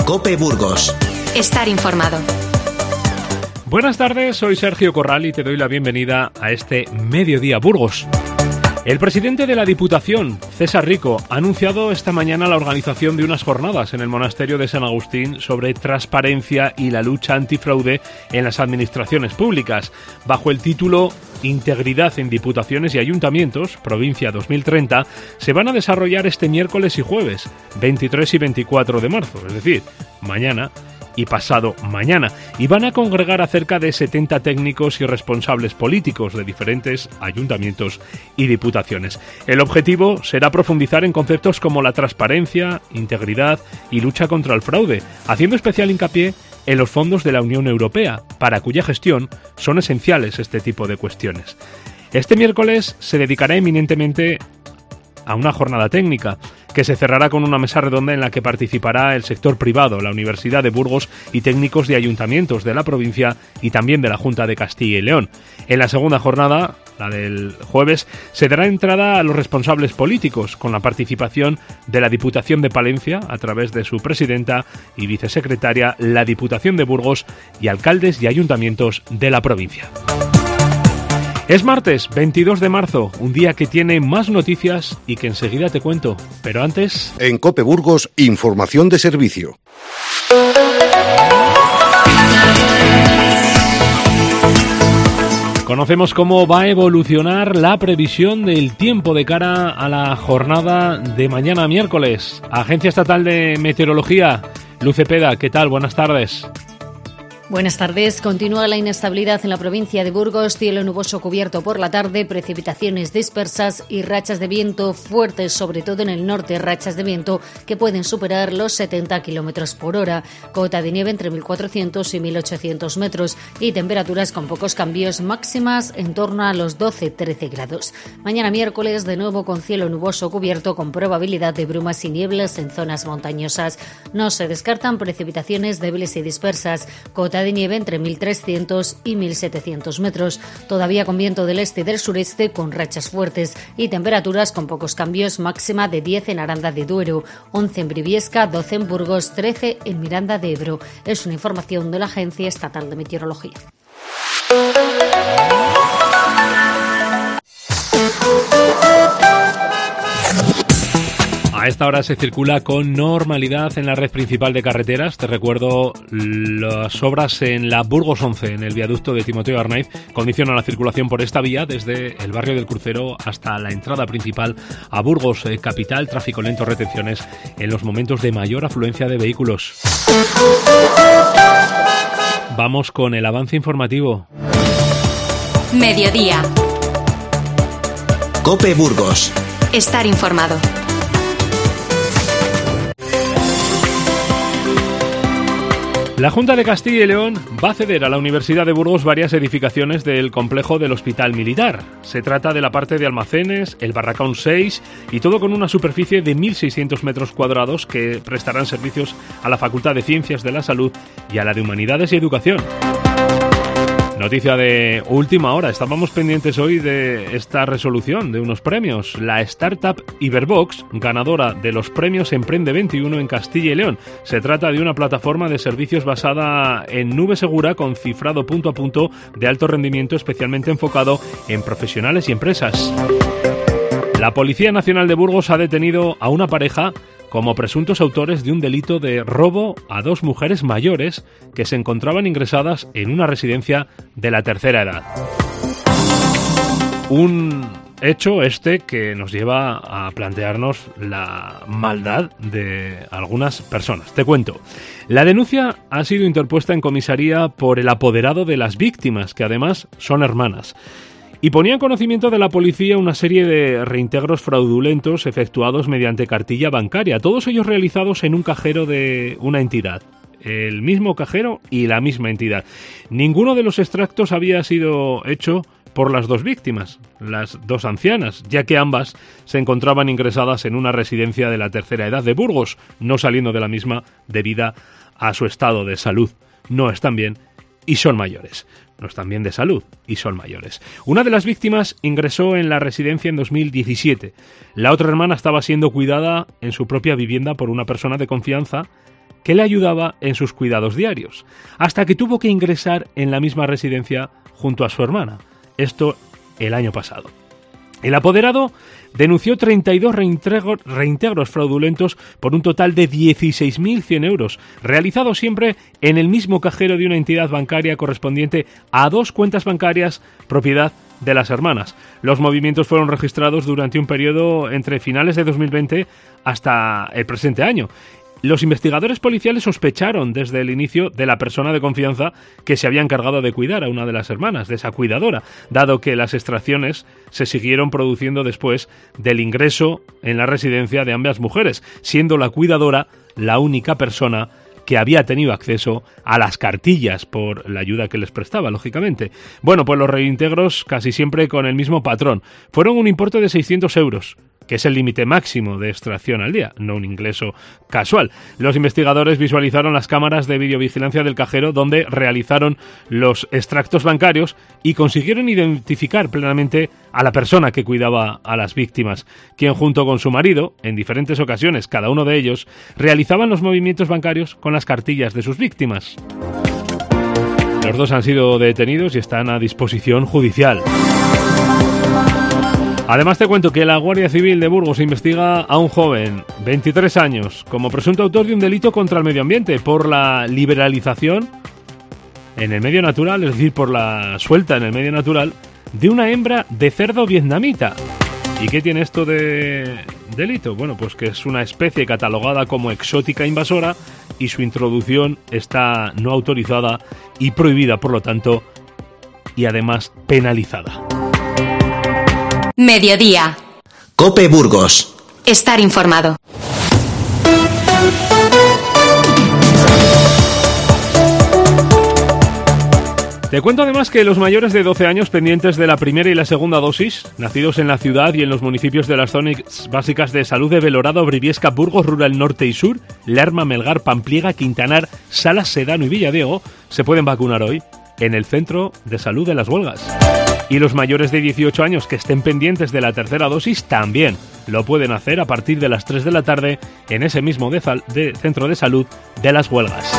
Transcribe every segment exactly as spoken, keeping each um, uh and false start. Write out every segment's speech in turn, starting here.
COPE Burgos. Estar informado. Buenas tardes, soy Sergio Corral y te doy la bienvenida a este Mediodía Burgos. El presidente de la Diputación, César Rico, ha anunciado esta mañana la organización de unas jornadas en el monasterio de San Agustín sobre transparencia y la lucha antifraude en las administraciones públicas, bajo el título Integridad en Diputaciones y Ayuntamientos, Provincia dos mil treinta, se van a desarrollar este miércoles y jueves, veintitrés y veinticuatro de marzo, es decir, mañana y pasado mañana, y van a congregar a cerca de setenta técnicos y responsables políticos de diferentes ayuntamientos y diputaciones. El objetivo será profundizar en conceptos como la transparencia, integridad y lucha contra el fraude, haciendo especial hincapié en los fondos de la Unión Europea, para cuya gestión son esenciales este tipo de cuestiones. Este miércoles se dedicará eminentemente a una jornada técnica, que se cerrará con una mesa redonda en la que participará el sector privado, la Universidad de Burgos y técnicos de ayuntamientos de la provincia y también de la Junta de Castilla y León. En la segunda jornada, la del jueves, se dará entrada a los responsables políticos, con la participación de la Diputación de Palencia, a través de su presidenta y vicesecretaria, la Diputación de Burgos y alcaldes y ayuntamientos de la provincia. Es martes, veintidós de marzo, un día que tiene más noticias y que enseguida te cuento. Pero antes... En COPE Burgos, información de servicio. Conocemos cómo va a evolucionar la previsión del tiempo de cara a la jornada de mañana miércoles. Agencia Estatal de Meteorología, Luz Cepeda, ¿qué tal? Buenas tardes. Buenas tardes. Continúa la inestabilidad en la provincia de Burgos, cielo nuboso cubierto por la tarde, precipitaciones dispersas y rachas de viento fuertes, sobre todo en el norte, rachas de viento que pueden superar los setenta kilómetros por hora, cota de nieve entre mil cuatrocientos y mil ochocientos metros y temperaturas con pocos cambios, máximas en torno a los doce trece grados. Mañana miércoles, de nuevo con cielo nuboso cubierto con probabilidad de brumas y nieblas en zonas montañosas. No se descartan precipitaciones débiles y dispersas, cota de nieve entre mil trescientos y mil setecientos metros, todavía con viento del este y del sureste con rachas fuertes y temperaturas con pocos cambios, máxima de diez en Aranda de Duero, once en Briviesca, doce en Burgos, trece en Miranda de Ebro. Es una información de la Agencia Estatal de Meteorología. A esta hora se circula con normalidad en la red principal de carreteras. Te recuerdo, las obras en la Burgos once, en el viaducto de Timoteo Arnaiz, condicionan la circulación por esta vía desde el barrio del Crucero hasta la entrada principal a Burgos eh, capital. Tráfico lento, retenciones en los momentos de mayor afluencia de vehículos. Vamos con el avance informativo. Mediodía. COPE Burgos. Estar informado. La Junta de Castilla y León va a ceder a la Universidad de Burgos varias edificaciones del complejo del Hospital Militar. Se trata de la parte de almacenes, el Barracón seis y todo con una superficie de mil seiscientos metros cuadrados que prestarán servicios a la Facultad de Ciencias de la Salud y a la de Humanidades y Educación. Noticia de última hora. Estábamos pendientes hoy de esta resolución de unos premios. La startup Iberbox, ganadora de los premios Emprende veintiuno en Castilla y León. Se trata de una plataforma de servicios basada en nube segura con cifrado punto a punto de alto rendimiento, especialmente enfocado en profesionales y empresas. La Policía Nacional de Burgos ha detenido a una pareja como presuntos autores de un delito de robo a dos mujeres mayores que se encontraban ingresadas en una residencia de la tercera edad. Un hecho este que nos lleva a plantearnos la maldad de algunas personas. Te cuento. La denuncia ha sido interpuesta en comisaría por el apoderado de las víctimas, que además son hermanas. Y ponía en conocimiento de la policía una serie de reintegros fraudulentos efectuados mediante cartilla bancaria, todos ellos realizados en un cajero de una entidad. El mismo cajero y la misma entidad. Ninguno de los extractos había sido hecho por las dos víctimas, las dos ancianas, ya que ambas se encontraban ingresadas en una residencia de la tercera edad de Burgos, no saliendo de la misma debido a su estado de salud. No están bien y son mayores. No están bien de salud y son mayores. Una de las víctimas ingresó en la residencia en dos mil diecisiete. La otra hermana estaba siendo cuidada en su propia vivienda por una persona de confianza que le ayudaba en sus cuidados diarios, hasta que tuvo que ingresar en la misma residencia junto a su hermana. Esto el año pasado. El apoderado denunció treinta y dos reintegros, reintegros fraudulentos por un total de dieciséis mil cien euros, realizados siempre en el mismo cajero de una entidad bancaria correspondiente a dos cuentas bancarias propiedad de las hermanas. Los movimientos fueron registrados durante un periodo entre finales de dos mil veinte hasta el presente año. Los investigadores policiales sospecharon desde el inicio de la persona de confianza que se había encargado de cuidar a una de las hermanas, de esa cuidadora, dado que las extracciones se siguieron produciendo después del ingreso en la residencia de ambas mujeres, siendo la cuidadora la única persona que había tenido acceso a las cartillas por la ayuda que les prestaba, lógicamente. Bueno, pues los reintegros casi siempre con el mismo patrón. Fueron un importe de seiscientos euros, que es el límite máximo de extracción al día, no un ingreso casual. Los investigadores visualizaron las cámaras de videovigilancia del cajero donde realizaron los extractos bancarios y consiguieron identificar plenamente a la persona que cuidaba a las víctimas, quien junto con su marido, en diferentes ocasiones, cada uno de ellos, realizaban los movimientos bancarios con las cartillas de sus víctimas. Los dos han sido detenidos y están a disposición judicial. Además te cuento que la Guardia Civil de Burgos investiga a un joven, veintitrés años, como presunto autor de un delito contra el medio ambiente por la liberalización en el medio natural, es decir, por la suelta en el medio natural de una hembra de cerdo vietnamita. ¿Y qué tiene esto de delito? Bueno, pues que es una especie catalogada como exótica invasora y su introducción está no autorizada y prohibida, por lo tanto, y además penalizada. Mediodía. COPE Burgos. Estar informado. Te cuento además que los mayores de doce años pendientes de la primera y la segunda dosis, nacidos en la ciudad y en los municipios de las zonas básicas de salud de Belorado, Briviesca, Burgos, Rural Norte y Sur, Lerma, Melgar, Pampliega, Quintanar, Salas, Sedano y Villadiego, se pueden vacunar hoy en el Centro de Salud de Las Huelgas. Y los mayores de dieciocho años que estén pendientes de la tercera dosis también lo pueden hacer a partir de las tres de la tarde en ese mismo de sal- de Centro de Salud de Las Huelgas.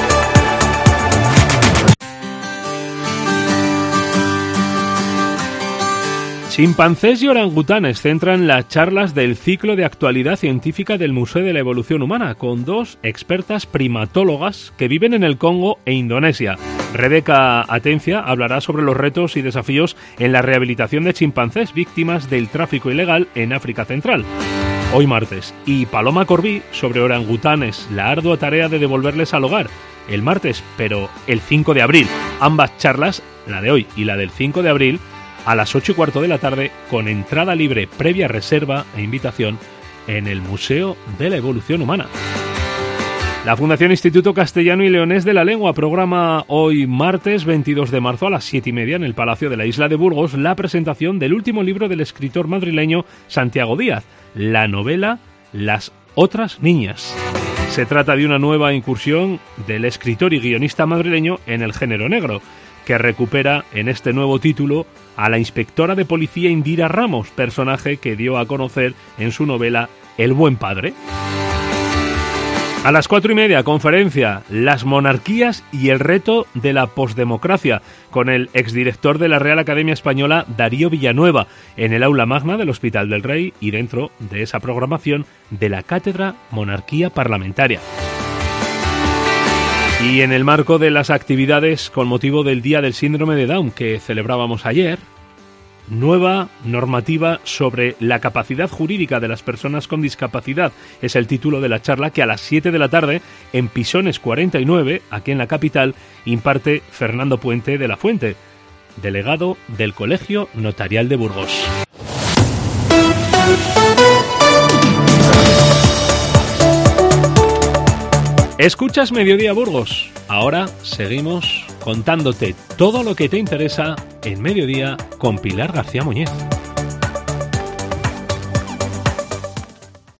Chimpancés y orangutanes centran las charlas del ciclo de actualidad científica del Museo de la Evolución Humana con dos expertas primatólogas que viven en el Congo e Indonesia. Rebeca Atencia hablará sobre los retos y desafíos en la rehabilitación de chimpancés víctimas del tráfico ilegal en África Central. Hoy martes. Y Paloma Corbí sobre orangutanes, la ardua tarea de devolverles al hogar. El martes, pero el cinco de abril. Ambas charlas, la de hoy y la del cinco de abril, a las ocho y cuarto de la tarde, con entrada libre previa reserva e invitación en el Museo de la Evolución Humana. La Fundación Instituto Castellano y Leonés de la Lengua programa hoy martes veintidós de marzo a las siete y media en el Palacio de la Isla de Burgos la presentación del último libro del escritor madrileño Santiago Díaz, la novela Las otras niñas. Se trata de una nueva incursión del escritor y guionista madrileño en el género negro, que recupera en este nuevo título a la inspectora de policía Indira Ramos, personaje que dio a conocer en su novela El buen padre. A las cuatro y media, conferencia Las monarquías y el reto de la posdemocracia, con el exdirector de la Real Academia Española, Darío Villanueva, en el aula magna del Hospital del Rey y dentro de esa programación de la Cátedra Monarquía Parlamentaria. Y en el marco de las actividades con motivo del Día del Síndrome de Down que celebrábamos ayer, nueva normativa sobre la capacidad jurídica de las personas con discapacidad es el título de la charla que a las siete de la tarde en Pisones cuarenta y nueve, aquí en la capital, imparte Fernando Puente de la Fuente, delegado del Colegio Notarial de Burgos. Escuchas Mediodía Burgos. Ahora seguimos contándote todo lo que te interesa en Mediodía con Pilar García Muñez.